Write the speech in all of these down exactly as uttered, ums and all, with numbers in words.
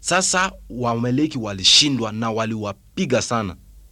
Sasa Waamaleki walishindwa na waliwapiga sana.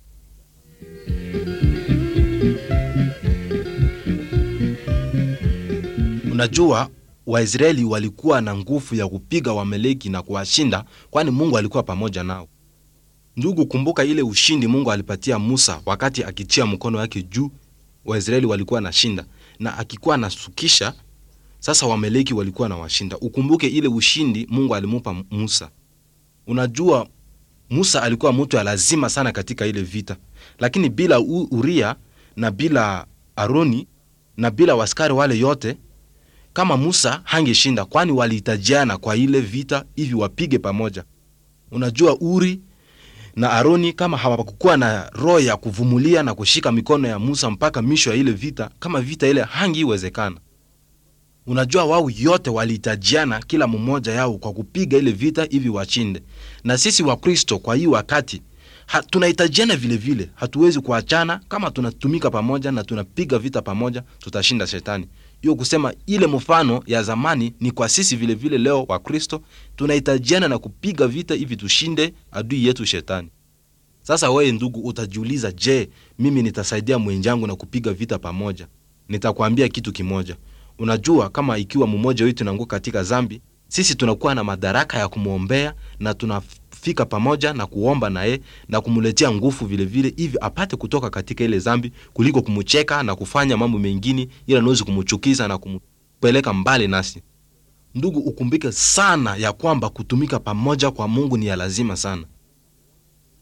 Unajua Waisraeli walikuwa na nguvu ya kupiga Waamaleki na kuwashinda, kwani Mungu alikuwa pamoja nao. Ndugu, kumbuka ile ushindi Mungu alipatia Musa wakati akitia mkono wake juu, Waisraeli walikuwa na shinda, na akikuwa nasukisha, sasa Waamaleki walikuwa na washinda. Ukumbuke ile ushindi Mungu alimupa Musa. Unajua Musa alikuwa mtu ya lazima sana katika ile vita, lakini bila Uria na bila Aroni na bila waskari wale yote, kama Musa hangeshinda, kwani walihitajiana kwa ile vita hivi wapige pamoja. Unajua Uri na Aroni kama hawakukuwa na roho ya kuvumulia na kushika mikono ya Musa mpaka misho ya ile vita, kama vita ile hangiwezekana. Unajua wao yote walihitajiana kila mmoja yao kwa kupiga ile vita hivi washinde. Na sisi wa Kristo kwa hii wakati ha, tunahitajiana vile vile. Hatuwezi kuachana. Kama tunatumika pamoja na tunapiga vita pamoja, tutashinda shetani. Hiyo kusema ile mfano ya zamani ni kwa sisi vile vile leo wa Kristo, tunahitajiana na kupiga vita hivi tushinde adui yetu shetani. Sasa wewe ndugu utajiuliza, je, mimi nitasaidia mwenzangu na kupiga vita pamoja? Nitakwambia kitu kimoja. Unajua kama ikiwa mmoja wetu anaanguka katika dhambi, sisi tunakuwa na madaraka ya kumuombea na tunafika pamoja na kuomba naye na kumuletea nguvu vile vile hivi apate kutoka katika ile dhambi, kuliko kumucheka na kufanya mambo mengine ila anaweza kumchukiza na kumpeleka mbali nasi. Ndugu, ukumbike sana ya kwamba kutumika pamoja kwa Mungu ni ya lazima sana.